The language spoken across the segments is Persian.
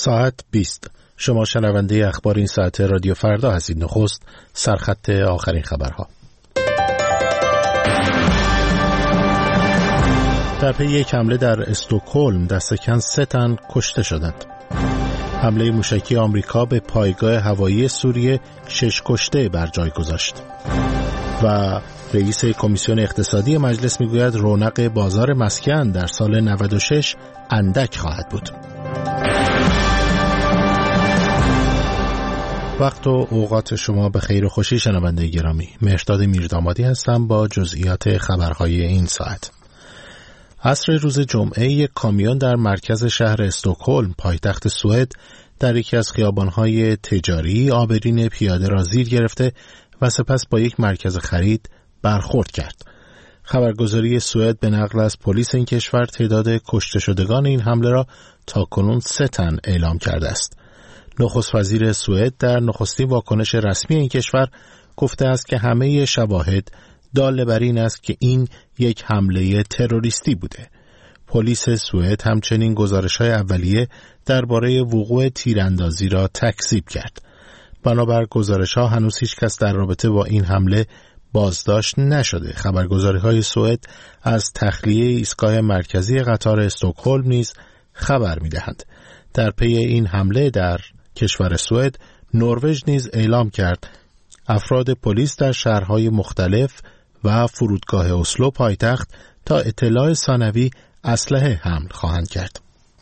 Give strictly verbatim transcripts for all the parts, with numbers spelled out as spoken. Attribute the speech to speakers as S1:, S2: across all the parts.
S1: ساعت بیست. شما شنونده اخبار این ساعت رادیو فردا هستید. نخست سرخط آخرین خبرها. در پی یک حمله در استکهلم دست کم سه تن کشته شدند. حمله موشکی آمریکا به پایگاه هوایی سوریه شش کشته بر جای گذاشت. و رئیس کمیسیون اقتصادی مجلس میگوید رونق بازار مسکن در سال نود و شش اندک خواهد بود. وقت و اوقات شما به خیر و خوشی شنونده گرامی. مهرداد میردامادی هستم با جزئیات خبرهای این ساعت. عصر روز جمعه یک کامیون در مرکز شهر استکهلم پایتخت سوئد در یکی از خیابان‌های تجاری آبرین پیاده را زیر گرفته و سپس با یک مرکز خرید برخورد کرد. خبرگزاری سوئد به نقل از پلیس این کشور تعداد کشته شدگان این حمله را تاکنون سه تن اعلام کرده است. نخست وزیر سوئد در نخستین واکنش رسمی این کشور گفته است که همه شواهد دال بر این است که این یک حمله تروریستی بوده. پلیس سوئد همچنین گزارش‌های اولیه درباره وقوع تیراندازی را تکذیب کرد. بنابر گزارش‌ها هنوز هیچ کس در رابطه با این حمله بازداشت نشده. خبرگزاری‌های سوئد از تخلیه ایستگاه مرکزی قطار استکهلم نیز خبر می‌دهند. در پی این حمله در کشور سوئد، نروژ نیز اعلام کرد افراد پلیس در شهرهای مختلف و فرودگاه اسلو پایتخت تا اطلاع ثانوی اسلحه حمل خواهند کرد.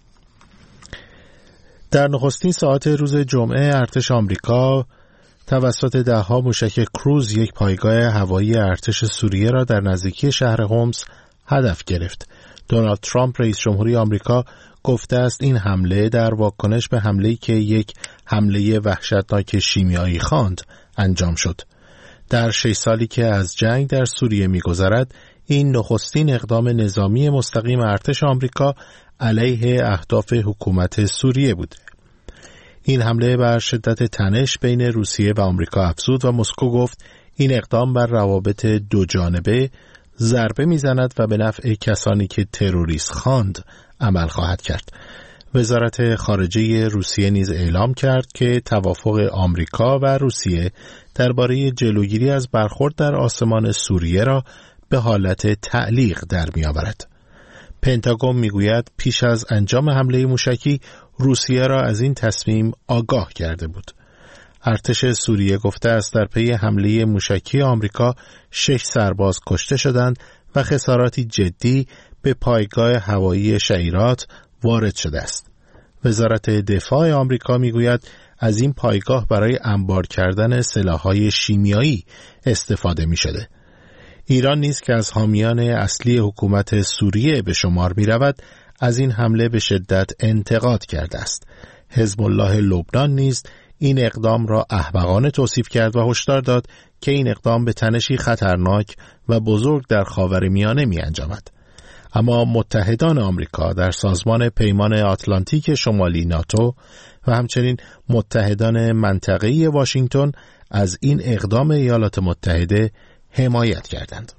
S1: در نخستین ساعت روز جمعه ارتش آمریکا توسط ده‌ها موشک کروز یک پایگاه هوایی ارتش سوریه را در نزدیکی شهر هومس هدف گرفت. دونالد ترامپ رئیس جمهوری آمریکا گفته است این حمله در واکنش به حمله‌ای که یک حمله وحشتناک شیمیایی خواند انجام شد. در شش سالی که از جنگ در سوریه می‌گذرد، این نخستین اقدام نظامی مستقیم ارتش آمریکا علیه اهداف حکومت سوریه بود. این حمله بر شدت تنش بین روسیه و آمریکا افزود و مسکو گفت این اقدام بر روابط دو جانبه ضربه می‌زند و به نفع کسانی که تروریست خواند عمل خواهد کرد. وزارت خارجه روسیه نیز اعلام کرد که توافق آمریکا و روسیه درباره جلوگیری از برخورد در آسمان سوریه را به حالت تعلیق در می‌آورد. پنتاگون میگوید پیش از انجام حمله موشکی روسیه را از این تصمیم آگاه کرده بود. ارتش سوریه گفته است در پی حمله موشکی آمریکا شش سرباز کشته شدند و خساراتی جدی به پایگاه هوایی شیرات وارد شده است. وزارت دفاع آمریکا میگوید از این پایگاه برای انبار کردن سلاح‌های شیمیایی استفاده می‌شده. ایران نیز که از حامیان اصلی حکومت سوریه به شمار می‌رود، از این حمله به شدت انتقاد کرده است. حزب الله لبنان نیز این اقدام را احمقانه توصیف کرد و هشدار داد که این اقدام به تنشی خطرناک و بزرگ در خاورمیانه می‌انجامد. اما متحدان آمریکا در سازمان پیمان آتلانتیک شمالی ناتو و همچنین متحدان منطقه‌ای واشنگتن از این اقدام ایالات متحده حمایت کردند.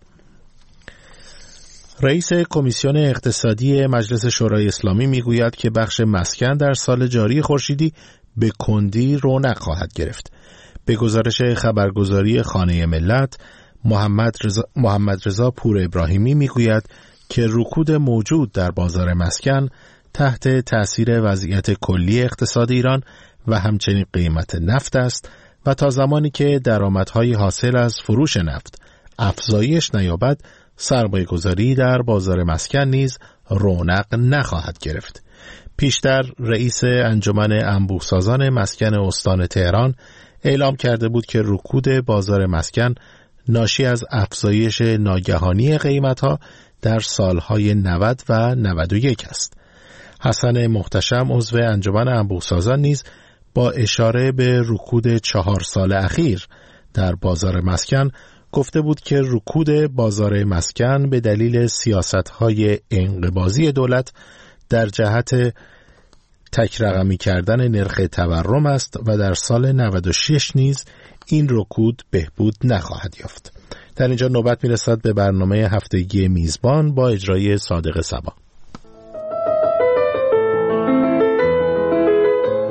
S1: رئیس کمیسیون اقتصادی مجلس شورای اسلامی میگوید که بخش مسکن در سال جاری خورشیدی به کندی رونق خواهد گرفت. به گزارش خبرگزاری خانه ملت، محمد رضا, محمد رضا پور ابراهیمی میگوید که رکود موجود در بازار مسکن تحت تأثیر وضعیت کلی اقتصاد ایران و همچنین قیمت نفت است و تا زمانی که درآمدهای حاصل از فروش نفت افزایش نیابد، سرمایه‌گذاری در بازار مسکن نیز رونق نخواهد گرفت. پیشتر رئیس انجمن انبوه‌سازان مسکن استان تهران اعلام کرده بود که رکود بازار مسکن ناشی از افزایش ناگهانی قیمت‌ها در سالهای نود و نود و یک است. حسن محتشم عضو انجمن انبوه‌سازان نیز با اشاره به رکود چهار سال اخیر در بازار مسکن گفته بود که رکود بازار مسکن به دلیل سیاست‌های انقباضی دولت در جهت تک رقمی کردن نرخ تورم است و در سال نود و شش نیز این رکود بهبود نخواهد یافت. در اینجا نوبت میرسد به برنامه هفتگی میزبان با اجرای صادق صبا.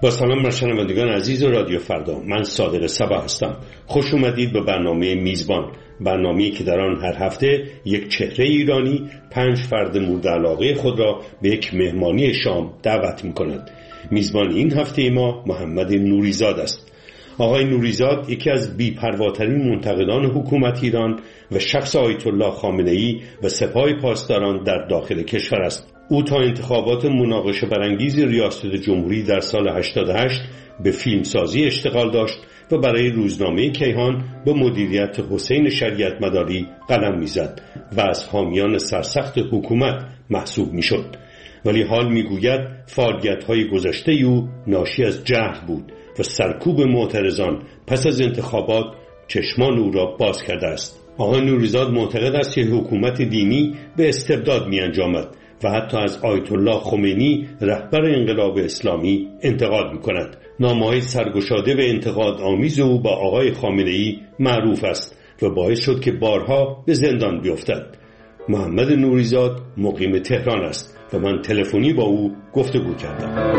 S2: با سلام بر شنوندگان عزیز رادیو فردا، من صادق صبا هستم. خوش اومدید به برنامه میزبان، برنامه‌ای که در آن هر هفته یک چهره ایرانی پنج فرد مورد علاقه خود را به یک مهمانی شام دعوت می‌کند. میزبان این هفته ما محمد نوریزاد است. آقای نوریزاد یکی از بی‌پرواترین منتقدان حکومت ایران و شخص آیت الله خامنه‌ای و سپاه پاسداران در داخل کشور است. او تا انتخابات مناقشه برانگیز ریاست جمهوری در سال هشتاد و هشت به فیلمسازی اشتغال داشت و برای روزنامه کیهان به مدیریت حسین شریعت مداری قلم میزد و از حامیان سرسخت حکومت محسوب میشد. ولی حال میگوید فعالیت‌های گذشته او ناشی از جهل بود و سرکوب معترضان پس از انتخابات چشمان او را باز کرده است. آقای نوریزاد معتقد است که حکومت دینی به استبداد می‌انجامد و حتی از آیت الله خمینی رهبر انقلاب اسلامی انتقاد می‌کند. نامه‌های سرگشاده و انتقاد آمیز او با آقای خامنه‌ای معروف است و باعث شد که بارها به زندان بیفتد. محمد نوریزاد مقیم تهران است و من تلفنی با او گفتگو کردم.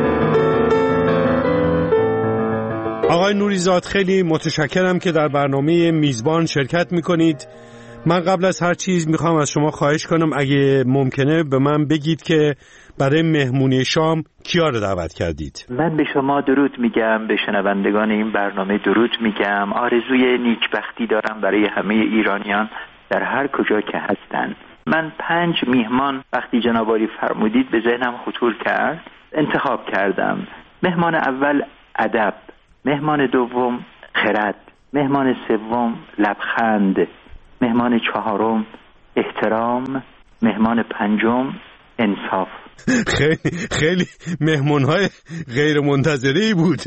S3: آقای نوریزاد، خیلی متشکرم که در برنامه میزبان شرکت میکنید. من قبل از هر چیز میخوام از شما خواهش کنم اگه ممکنه به من بگید که برای مهمونی شام کیا رو دعوت کردید؟
S4: من به شما درود میگم، به شنوندگان این برنامه درود میگم. آرزوی نیکبختی دارم برای همه ایرانیان در هر کجا که هستند. من پنج میهمان وقتی جناب عالی فرمودید به ذهنم خطور کرد، انتخاب کردم. مهمان اول ادب، مهمان دوم خرد، مهمان سوم لبخند، مهمان چهارم احترام، مهمان پنجم انصاف.
S3: خیلی خیلی مهمون‌های غیر منتظره‌ای بود.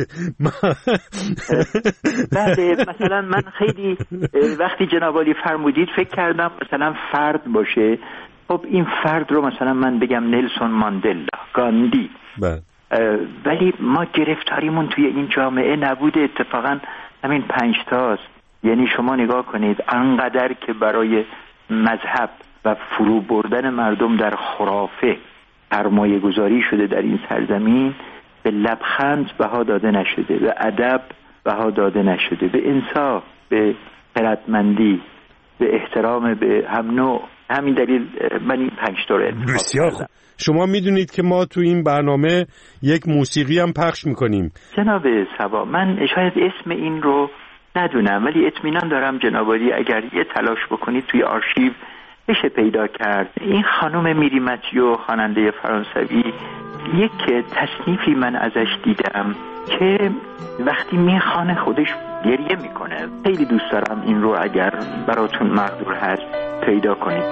S4: بله، مثلا من خیلی وقتی جناب عالی فرمودید فکر کردم مثلا فرد باشه. خب این فرد رو مثلا من بگم نلسون ماندلا، گاندی.
S3: بله.
S4: ولی ما گرفتاریمون توی این جامعه نبوده، اتفاقا همین پنج تاست. یعنی شما نگاه کنید انقدر که برای مذهب و فرو بردن مردم در خرافه سرمایه گذاری شده در این سرزمین، به لبخند بها داده نشده، به ادب بها داده نشده، به انصاف، به خردمندی، به احترام به هم نوع. همین دلیل من این پنج تا رو انتخاب
S3: بسیار خوب. شما میدونید که ما تو این برنامه یک موسیقی هم پخش میکنیم.
S4: جناب صبا، من شاید اسم این رو ندونم ولی اطمینان دارم جناب عالی اگر یه تلاش بکنید توی آرشیو بشه پیدا کرد. این خانم میری متیو، خواننده فرانسوی، یک تصنیفی من ازش دیدم که وقتی میخوانه خودش گریه میکنه. خیلی دوست دارم این رو اگر براتون مقدور هست پیدا کنید.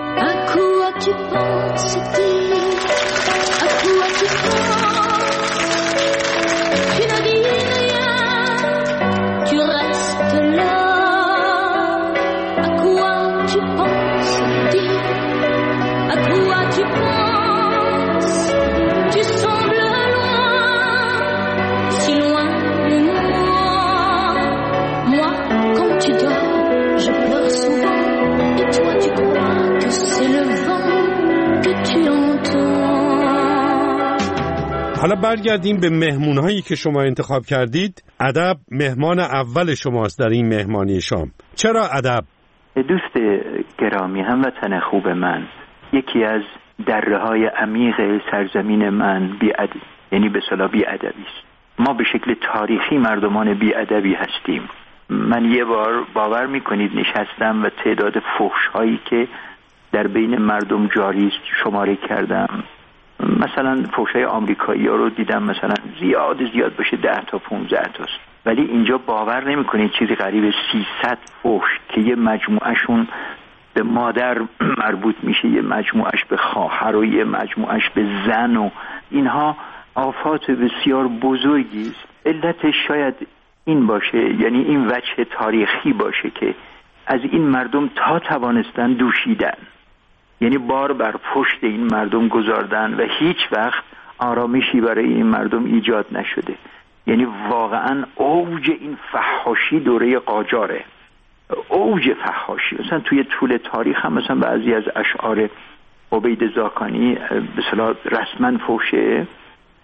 S3: حالا برگردیم به مهمونهایی که شما انتخاب کردید. ادب مهمان اول شماست در این مهمانی شام. چرا ادب؟
S4: دوست گرامی، هموطن خوب من، یکی از دره‌های عمیق سرزمین من بی‌ادب، یعنی به اصطلاح بی‌ادبی است. ما به شکل تاریخی مردمان بی‌ادبی هستیم. من یه بار باور میکنید نشستم و تعداد فحش‌هایی که در بین مردم جاری است شماره کردم. مثلا فحش‌های آمریکایی‌ها رو دیدم مثلا زیاد زیاد باشه ده تا پانزده تاست، ولی اینجا باور نمی‌کنید چیزی قریب سیصد فحش که یه مجموعهشون به مادر مربوط میشه، یه مجموعهش به خواهر و یه مجموعهش به زن و اینها آفات بسیار بزرگی است. علتش شاید این باشه، یعنی این وجه تاریخی باشه که از این مردم تا توانستن دوشیدن، یعنی بار بر پشت این مردم گذاردن و هیچ وقت آرامشی برای این مردم ایجاد نشده. یعنی واقعا اوج این فحاشی دوره قاجاره، اوج فحاشی. مثلا توی طول تاریخ هم مثلا بعضی از اشعار عبید زاکانی به اصطلاح رسما فحشه،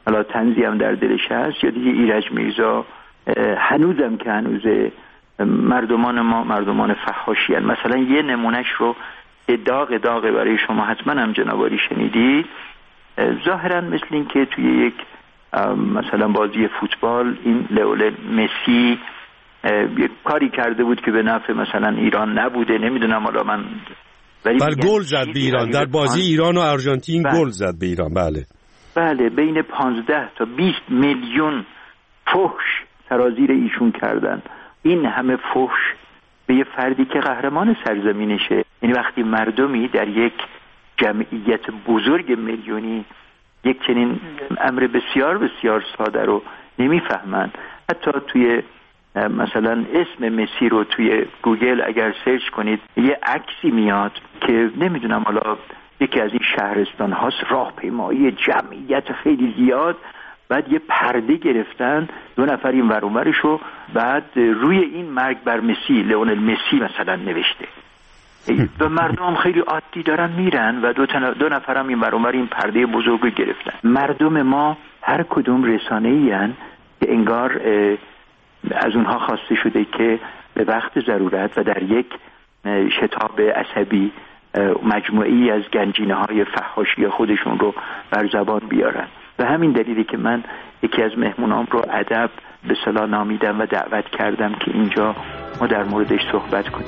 S4: حالا طنزی هم در دلش هست، یا دیگه ایرج میرزا هنوزم که هنوزه مردمان ما مردمان فحاشی هستند. مثلا یه نمونهش رو داغ داغ برای شما حتما هم جنابالی شنیدید. ظاهرا مثل این که توی یک مثلا بازی فوتبال این لئونل مسی یک کاری کرده بود که به نفع مثلا ایران نبوده، نمیدونم حالا من
S3: بر گل زد به ایران در بازی ایران و آرژانتین، گل زد به ایران. بله
S4: بله بین پانزده تا بیست میلیون فحش سرازیر ایشون کردن. این همه فحش به یه فردی که قهرمان سرزمینشه، یعنی وقتی مردمی در یک جمعیت بزرگ میلیونی یک چنین امر بسیار بسیار ساده رو نمیفهمن. حتی توی مثلا اسم مسی رو توی گوگل اگر سرچ کنید یه عکسی میاد که نمیدونم حالا یکی از این شهرستان هاست، راهپیمایی جمعیت خیلی زیاد، بعد یه پرده گرفتن دو نفر این ور اونورشو، بعد روی این مرگ بر مسی لئونل مسی مثلا نوشته و مردم خیلی عادی دارن میرن و دو, تن... دو نفر هم این ور اونور این پرده بزرگو گرفتن. مردم ما هر کدوم رسانه‌ای ان که انگار از اونها خواسته شده که به وقت ضرورت و در یک شتاب عصبی مجموعی از گنجینه‌های فحاشی خودشون رو بر زبان بیارن. به همین دلیلی که من یکی از مهمونام رو ادب به صلاح نامیدم و دعوت کردم که اینجا ما در موردش صحبت کنیم.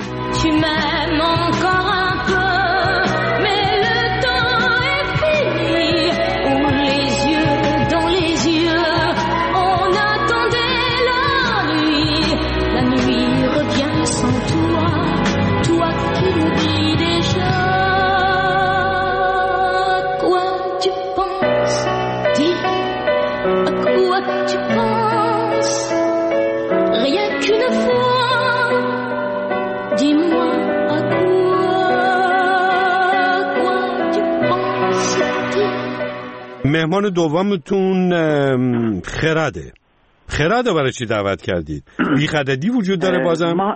S3: مهمان دومتون خرده. خرده برای چی دعوت کردید؟ بی خردی وجود داره بازم؟
S4: ما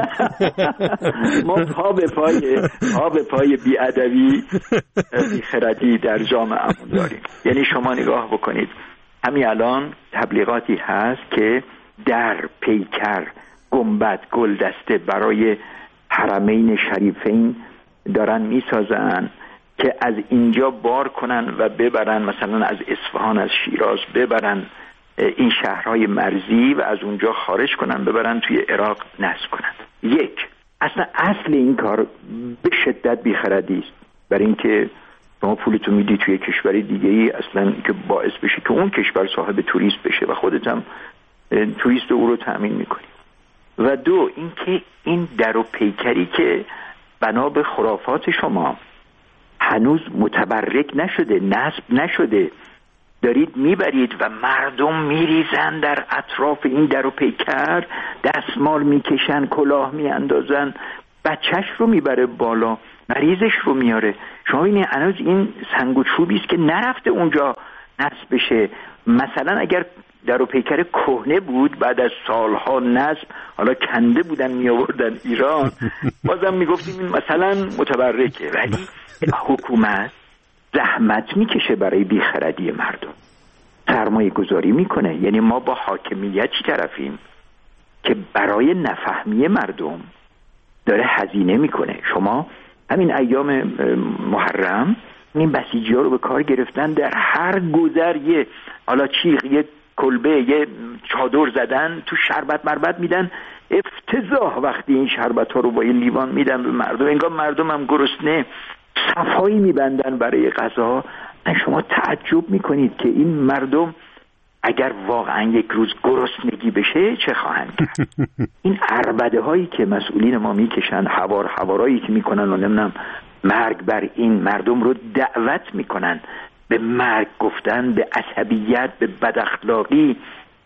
S4: ما پا به پای پا به پای بی ادبی بی خردی در جامعه‌مون داریم. یعنی شما نگاه بکنید، همین الان تبلیغاتی هست که در پیکر گنبد گلدسته برای حرمین شریفین دارن میسازن که از اینجا بار کنن و ببرن، مثلا از اصفهان از شیراز ببرن این شهرهای مرزی و از اونجا خارج کنن ببرن توی عراق نصب کنن. یک، اصلا اصل این کار به شدت بیخردی است، برای اینکه شما پولتو میدی توی کشور دیگه ای اصلا که باعث بشه که اون کشور صاحب توریست بشه و خودت هم توریست او رو تأمین میکنی. و دو، اینکه این در و پیکری که بنا به خرافات شما هنوز متبرک نشده، نصب نشده، دارید میبرید و مردم میریزن در اطراف این در و پیکر، دستمال میکشن، کلاه میاندازن، بچهش رو میبره بالا، مریضش رو میاره. شما ببینید هنوز این سنگ و چوبی است که نرفته اونجا نصب بشه. مثلا اگر در و پیکر کهنه بود بعد از سالها نصب، حالا کنده بودن می آوردن ایران، بازم میگفتیم این مثلا متبرکه. ولی حکومت زحمت میکشه برای بیخردی مردم، سرمایه گذاری میکنه. یعنی ما با حاکمیتی طرفیم که برای نفهمی مردم داره هزینه میکنه. شما همین ایام محرم این بسیجی ها رو به کار گرفتن، در هر گذر یه حالا چیغ، یه کلبه، یه چادر زدن، تو شربت مربت میدن. افتضاح وقتی این شربت ها رو با این لیوان میدن به مردم، انگار مردم هم گرسنه، صفایی میبندن برای غذا. شما تعجب میکنید که این مردم اگر واقعا یک روز گرسنگی بشه چه خواهند کرد. این عربده هایی که مسئولین ما میکشن، حوار حوارایی که میکنن و نمیدونم مرگ بر این مردم رو دعوت میکنن به مرگ گفتن، به عصبیت، به بداخلاقی،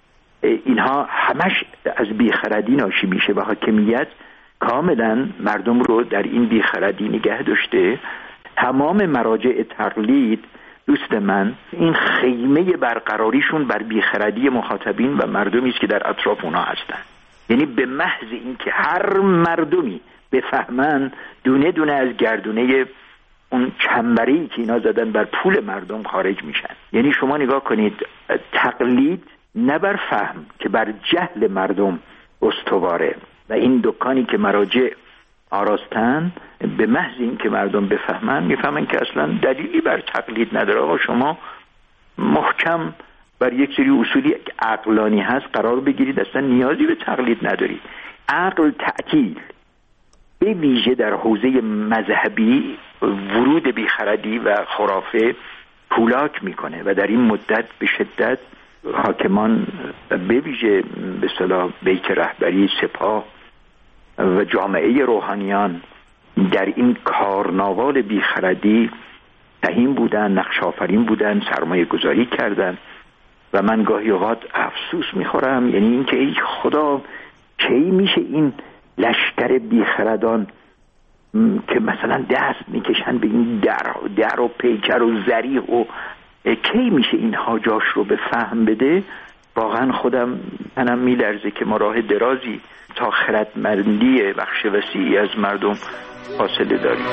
S4: اینها همش از بیخردی ناشی میشه و حاکمیت کاملا مردم رو در این بیخردی نگه داشته. تمام مراجع تقلید دوست من این خیمه برقراریشون بر بیخردی مخاطبین و مردمی است که در اطراف اونها هستن. یعنی به محض اینکه هر مردمی بفهمن دونه دونه از گردونه اون چنبره‌ای که اینا زدن بر پول مردم خارج میشن. یعنی شما نگاه کنید، تقلید نه بر فهم که بر جهل مردم استواره و این دکانی که مراجع آراستن به محض این که مردم بفهمن میفهمن که اصلا دلیلی بر تقلید نداره. آقا شما محکم بر یک سری اصولی عقلانی هست قرار بگیرید، اصلا نیازی به تقلید نداری. عقل تعطیل به ویژه در حوزه مذهبی ورود بیخردی و خرافه پولاک میکنه و در این مدت به شدت حاکمان به ویژه به اصطلاح بیت رهبری سپاه و جامعه روحانیان در این کارناوال بیخردی سهیم بودن، نقش آفرین بودن، سرمایه گذاری کردن و من گاهی اوقات افسوس میخورم، یعنی این که ای خدا کی میشه این لشکر بیخردان که مثلا دست میکشن به این در, در و پیکر و زریح و کی میشه اینها جاش رو به فهم بده. واقعا خودم منم میلرزه که ما راه درازی تا خردمندی بخش وسیعی از مردم فاصله داریم.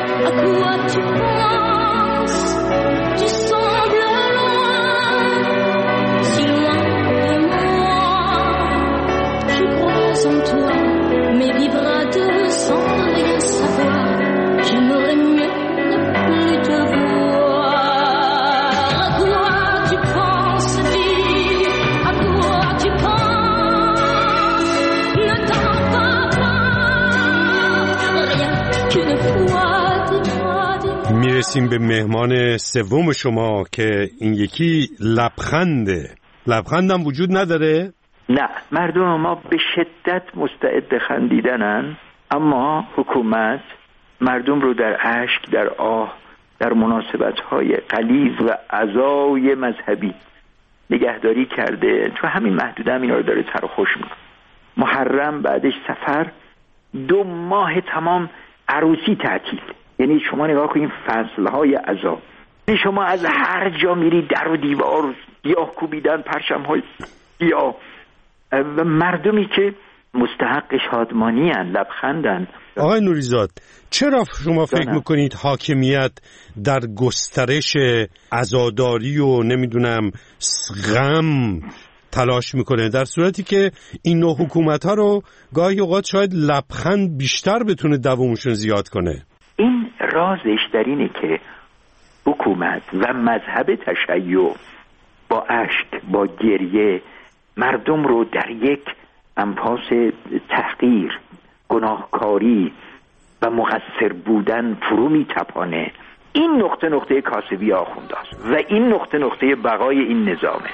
S3: میرسیم به مهمان سوم شما که این یکی لبخنده. لبخندم وجود نداره؟
S4: نه، مردم ما به شدت مستعد خندیدنن، اما حکومت مردم رو در اشک، در آه، در مناسبت‌های غلیظ و عزای مذهبی نگهداری کرده. تو همین محدوده هم اینا رو داره تر و خوش میکنه. محرم بعدش سفر، دو ماه تمام عروسی تعطیل. یعنی شما نگاه کنید فصلهای عزا، شما از هر جا میری در و دیوار گیاه کوبیدن، پرچم‌های گیاه و مردمی که مستحق شادمانی هن، لبخندن.
S3: آقای نوریزاد، چرا شما فکر میکنید حاکمیت در گسترش عزاداری و نمیدونم غم تلاش میکنه، در صورتی که این نوع حکومت ها رو گاهی اوقات شاید لبخند بیشتر بتونه دوامشون زیاد کنه؟
S4: این رازش در اینه که حکومت و مذهب تشیع با اشک، با گریه مردم رو در یک انفاس تحقیر، گناهکاری و مقصر بودن فرو میتپانه. این نقطه نقطه کاسبی آخونداست و این نقطه نقطه بقای این نظامه.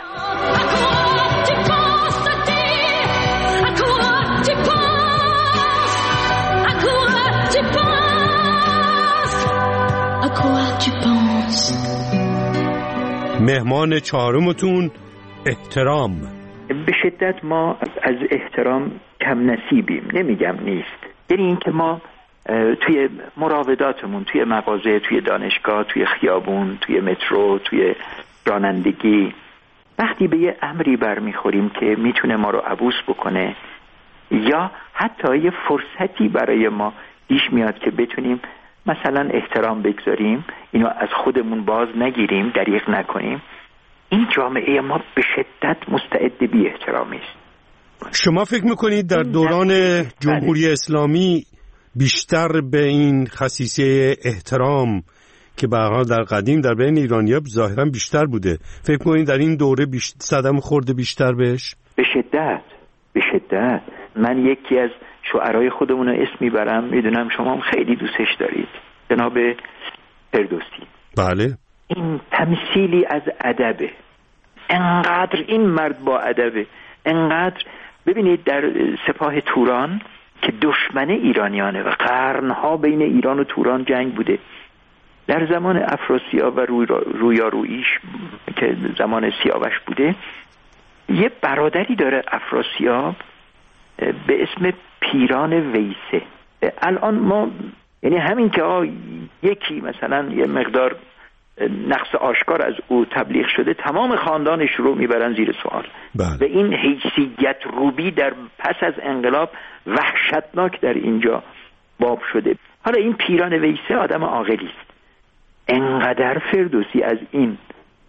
S3: مهمان چهارمتون احترام.
S4: به شدت ما از احترام کم نصیبیم، نمیگم نیست. یعنی این که ما توی مراوداتمون، توی مغازه، توی دانشگاه، توی خیابون، توی مترو، توی رانندگی، وقتی به یه امری برمیخوریم که میتونه ما رو عبوس بکنه یا حتی یه فرصتی برای ما پیش میاد که بتونیم مثلا احترام بگذاریم، اینو از خودمون باز نگیریم، دریغ نکنیم، این جامعه ما به شدت مستعد بی احترامی است.
S3: شما فکر میکنید در دوران جمهوری اسلامی بیشتر به این خصیصه احترام که به هر حال در قدیم در بین ایرانی‌ها ظاهرا بیشتر بوده، فکر میکنید در این دوره بیشتر صدمه خورده بیشتر بهش؟
S4: به شدت، به شدت. من یکی از شعرهای خودمون رو اسم میبرم، میدونم شما هم خیلی دوستش دارید، جناب فردوسی.
S3: بله.
S4: این تمثیلی از ادبه، انقدر این مرد با ادبه، انقدر. ببینید در سپاه توران که دشمن ایرانیانه و قرنها بین ایران و توران جنگ بوده، در زمان افراسیاب و روی رویاروییش که زمان سیاوش بوده، یه برادری داره افراسیاب به اسم پیران ویسه. الان ما یعنی همین که آه یکی مثلا یه مقدار نقص آشکار از او تبلیغ شده، تمام خاندانش رو میبرن زیر سوال.
S3: بله.
S4: و این حیثیت روبی در پس از انقلاب وحشتناک در اینجا باب شده. حالا این پیران ویسه آدم عاقلی است، انقدر فردوسی از این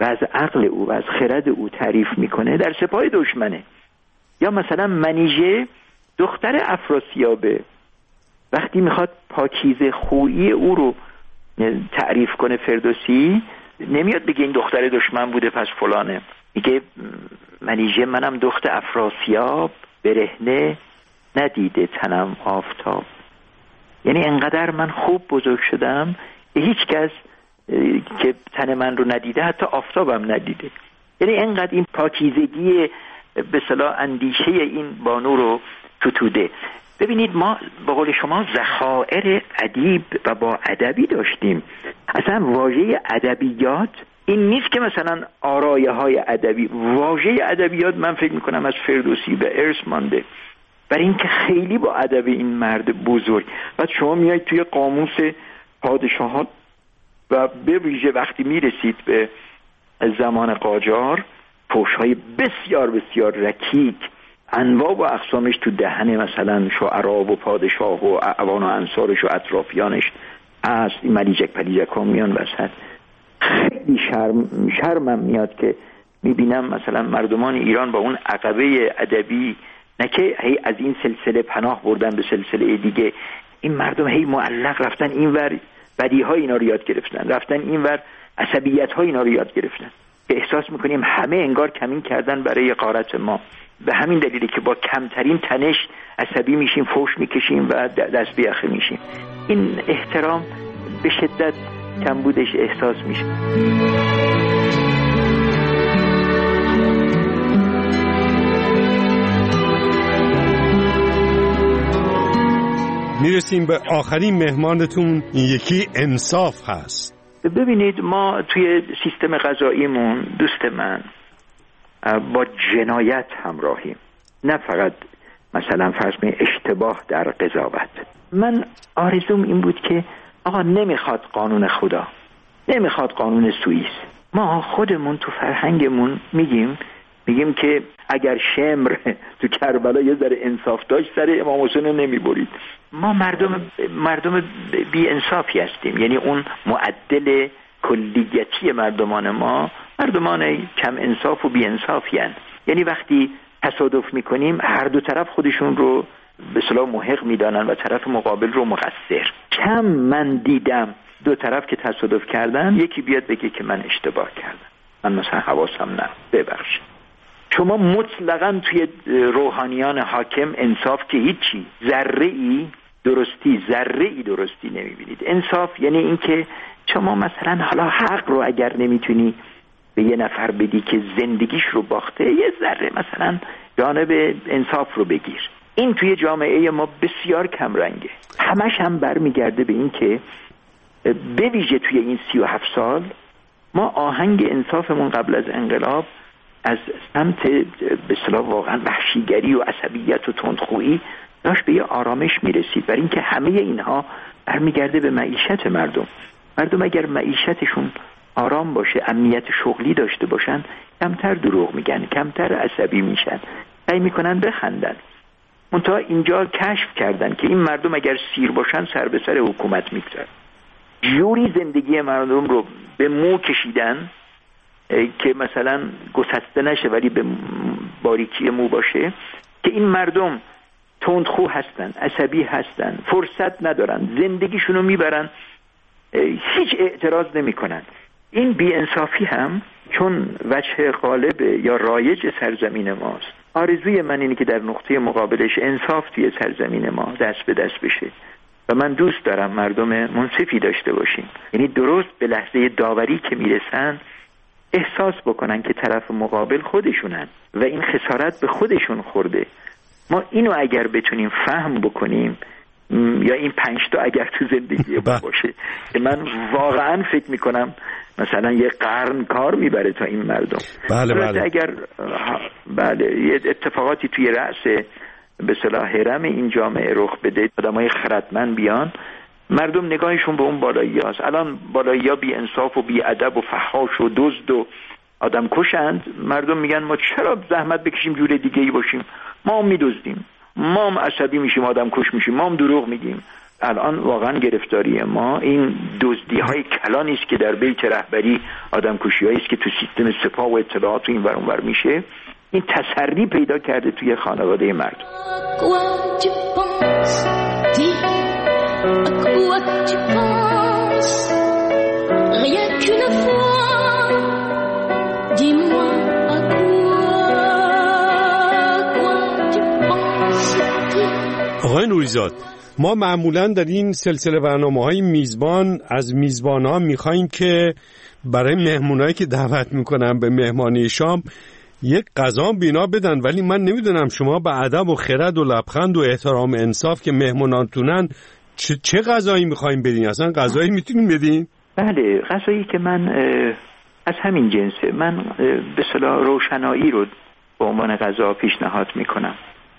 S4: و از عقل او و از خرد او تعریف میکنه در سپاه دشمنه. یا مثلا منیژه دختر افراسیابه، وقتی میخواد پاکیزه خویی او رو تعریف کنه فردوسی، نمیاد بگه این دختر دشمن بوده پس فلانه، میگه منیژه منم دخت افراسیاب، برهنه ندیده تنم آفتاب. یعنی انقدر من خوب بزرگ شدم هیچ کس که تن من رو ندیده حتی آفتابم ندیده. یعنی انقدر این پاکیزگی به اصطلاح اندیشه این بانو رو فتوده. ببینید ما به قول شما ذخایر ادیب و با ادبی داشتیم. اصلا واژه ادبیات این نیست که مثلا آرایه های ادبی، واژه ادبیات من فکر میکنم از فردوسی به ارث مانده، برای اینکه خیلی با ادب این مرد بزرگ. بعد شما میایید توی قاموس پادشاهان و به ویژه وقتی میرسید به زمان قاجار، فحش‌های بسیار بسیار رکیک انواع و اقسامش تو دهن مثلا شعرا و پادشاه و اعوان و انصارش و اطرافیانش از این ملیجک پلیجک ها میان وسط. خیلی شرم شرمم میاد که میبینم مثلا مردمان ایران با اون عقبه ادبی، نه که هی از این سلسله پناه بردن به سلسله دیگه، این مردم هی معلق رفتن اینور بدیهای اینا رو یاد گرفتن، رفتن اینور عصبیت های اینا رو یاد گرفتن، که احساس میکنیم همه انگار کمین کردن برای غارت ما. به همین دلیلی که با کمترین تنش عصبی میشیم، فوش میکشیم و دست بیاخه میشیم. این احترام به شدت کمبودش احساس میشه.
S3: میرسیم به آخرین مهمانتون، این یکی انصاف هست.
S4: ببینید ما توی سیستم غذاییمون دوست من با جنایت همراهیم، نه فقط مثلا فرض کنید اشتباه در قضاوت. من آرزوم این بود که آقا نمیخواد قانون خدا، نمیخواد قانون سوئیس. ما خودمون تو فرهنگمون میگیم میگیم که اگر شمر تو کربلا یه ذره انصاف داشت سر امام حسین نمیبرید. ما مردم مردم بی انصافی هستیم، یعنی اون معدل کلیتی مردمان ما مردمان کم انصاف و بی انصافی هستند. یعنی وقتی تصادف میکنیم هر دو طرف خودشون رو به اصطلاح محق میدانن و طرف مقابل رو مقصر. کم من دیدم دو طرف که تصادف کردن یکی بیاد بگه که من اشتباه کردم، من مثلا حواسم نه، ببخشید. شما مطلقاً توی روحانیان حاکم انصاف که هیچی، ذره ای درستی ذره ای درستی نمیبینید. انصاف یعنی این که شما مثلا حالا حق رو اگر نمیتونی به یه نفر بدی که زندگیش رو باخته، یه ذره مثلا جانب انصاف رو بگیر. این توی جامعه ما بسیار کم رنگه. همش هم برمیگرده به این که به ویژه توی این سی و هفت سال ما آهنگ انصافمون قبل از انقلاب از سمت به اصطلاح واقعا وحشیگری و عصبیت و تندخویی داشت به یه آرامش میرسید، برای اینکه همه اینها برمیگرده به معیشت مردم. مردم اگر معیشتشون آرام باشه، امنیت شغلی داشته باشن، کمتر دروغ میگن، کمتر عصبی میشن، سعی میکنن بخندن. منتها اینجا کشف کردن که این مردم اگر سیر باشن سر به سر حکومت میگذارن. جوری زندگی مردم رو به مو کشیدن که مثلا گسسته نشه ولی به باریکی مو باشه، که این مردم تندخو هستن، عصبی هستن، فرصت ندارن، زندگیشونو میبرن، هیچ اعتراض نمی کنن. این بی‌انصافی هم چون وجه غالب یا رایج سرزمین ماست، آرزوی من اینه که در نقطه مقابلش انصاف توی سرزمین ما دست به دست بشه و من دوست دارم مردم منصفی داشته باشیم. یعنی درست به لحظه داوری که میرسن احساس بکنن که طرف مقابل خودشونن و این خسارت به خودشون خورده. ما اینو اگر بتونیم فهم بکنیم، یا این پنج تا اگر تو زندگی ما باشه، که من واقعا فکر میکنم مثلا یه قرن کار میبره تا این مردم.
S3: بله بله.
S4: اگر بله یه اتفاقاتی توی رأس به اصطلاح هرم این جامعه رخ بده، آدمای خردمند بیان، مردم نگاهشون به اون بالایی هست. الان بالایی ها بی انصاف و بی ادب و فحاش و دزد و آدم کشند. مردم میگن ما چرا زحمت بکشیم جور دیگه ای باشیم، ما هم میدزدیم، ما هم عصبی میشیم، آدم کش میشیم، ما هم دروغ میگیم. الان واقعا گرفتاری ما این دزدی‌های کلانی است که در بیت رهبری، آدمکشی‌هایی است که تو سیستم سپاه و اطلاعات و این ور اون ور میشه، این تسری پیدا کرده توی خانواده مردم.
S3: آقای نوریزاد، ما معمولاً در این سلسله برنامه‌های میزبان از میزبان‌ها می‌خوایم که برای مهمونایی که دعوت می‌کنن به مهمانی شام یک غذا بینا بدن، ولی من نمیدونم شما به ادب و خرد و لبخند و احترام و انصاف که مهمونانتونن چه, چه غذایی می‌خوایم بدین؟ اصلا غذایی میتونین بدین؟
S4: بله، غذایی که من از همین جنسه. من به اصطلاح روشنایی رو به عنوان غذا پیشنهاد می‌کنم.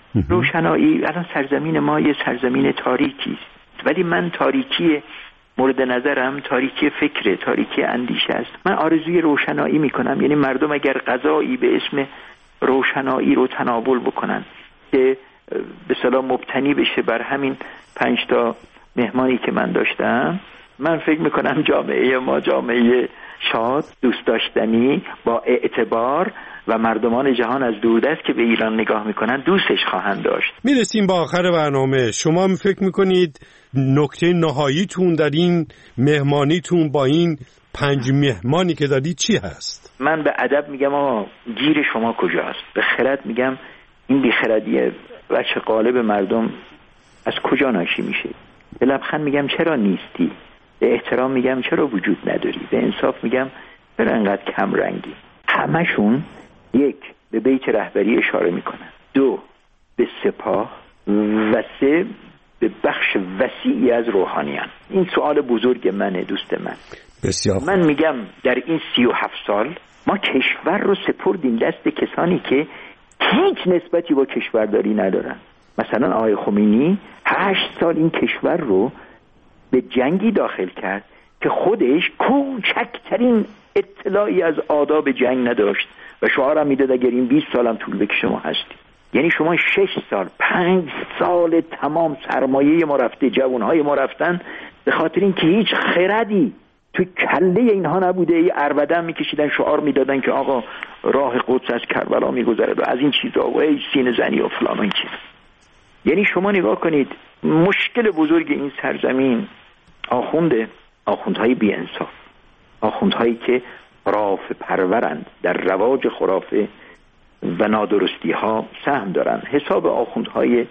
S4: روشنایی، الان سرزمین ما یه سرزمین تاریکی است، ولی من تاریکی مورد نظرم تاریکی فکر، تاریکی اندیشه است. من آرزوی روشنایی میکنم، یعنی مردم اگر غذایی به اسم روشنایی رو تناول بکنن که به اصطلاح مبتنی بشه بر همین پنج تا مهمانی که من داشتم، من فکر میکنم جامعه ما جامعه شاد، دوست داشتنی، با اعتبار و مردمان جهان از دوردست که به ایران نگاه میکنن دوستش خواهند داشت.
S3: میرسیم با آخر برنامه. شما فکر میکنید نکته نهاییتون در این مهمانیتون با این پنج مهمانی که دادید چی هست؟
S4: من به ادب میگم آقا گیر شما کجاست؟ به خرد میگم این بیخردیه و چه قالب مردم از کجا ناشی میشه؟ به لبخند میگم چرا نیستی؟ به احترام میگم چرا وجود نداری؟ به انصاف میگم چرا انقدر کم رنگی؟ همشون یک، به بیت رهبری اشاره میکنن، دو، به سپاه، و سه، به بخش وسیعی از روحانیان. این سوال بزرگ منه دوست من.
S3: بسیار.
S4: من میگم در این سی و هفت سال ما کشور رو سپردیم دست کسانی که هیچ نسبتی با کشورداری ندارن. مثلا آقای خمینی هشت سال این کشور رو به جنگی داخل کرد که خودش کوچکترین اطلاعی از آداب جنگ نداشت و شعارم میداد اگر این بیست سالم طول بکشه ما هستیم. یعنی شما شش سال پنج سال تمام سرمایه ما رفته، جوانهای ما رفتن به خاطر اینکه هیچ خردی تو کله اینها نبوده. ای عربدن میکشیدن، شعار میدادن که آقا راه قدس از کربلا میگذره و از این چیزا و ای سینه زنی و فلان و این چیز. یعنی شما نگاه کنید مشکل بزرگ این سرزمین آخونده، آخوندهای بی انصاف، آخوندهایی که خرافه پرورند، در رواج خرافه و نادرستی ها سهم دارن. حساب آخوندهای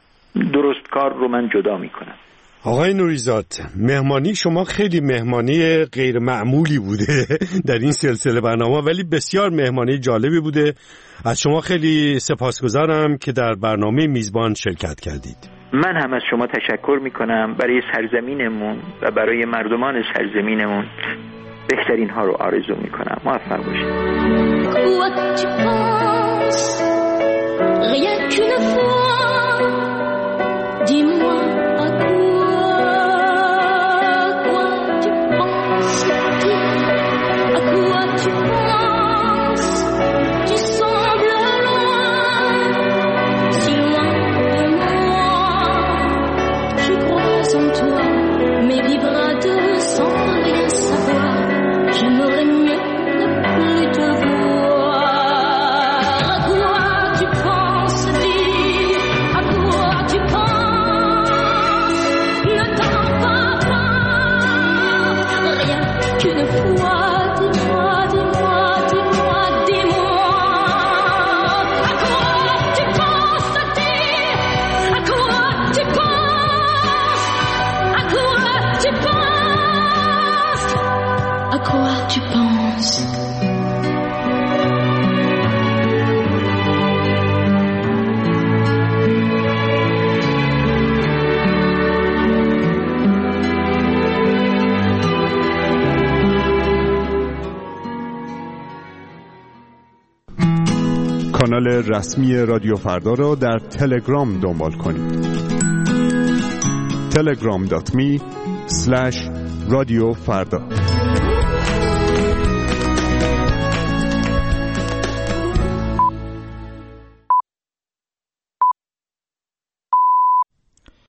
S4: درستکار رو من جدا می کنم.
S3: آقای نوریزاد، مهمانی شما خیلی مهمانی غیر معمولی بوده در این سلسله برنامه، ولی بسیار مهمانی جالبی بوده. از شما خیلی سپاسگزارم که در برنامه میزبان شرکت کردید.
S4: من هم از شما تشکر می کنم. برای سرزمینمون و برای مردمان سرزمینمون بهترین ها رو آرزو می کنم. موفق باشید.
S5: کانال رسمی رادیو فردا را در تلگرام دنبال کنید. تلگرام دات می اسلش رادیو فردا.